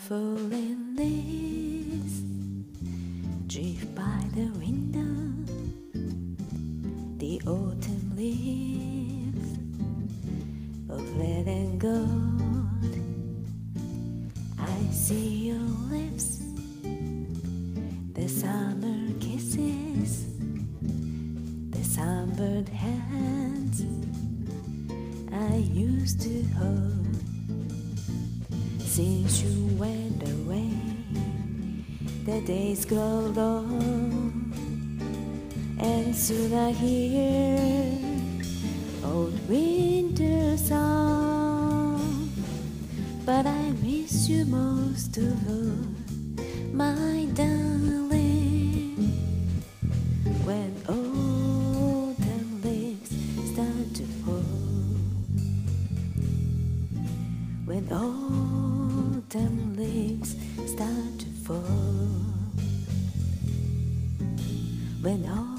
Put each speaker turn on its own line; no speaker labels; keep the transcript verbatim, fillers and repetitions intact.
falling leaves drift by the window, the autumn leaves of red and gold. I see your lips, the summer kisses, the sunburned hands I used to hold. Since you went away, the days grow long, and soon I hear old winter song. But I miss you most of all, my darling, when autumn leaves start to fall. When autumn leaves start to fall. When all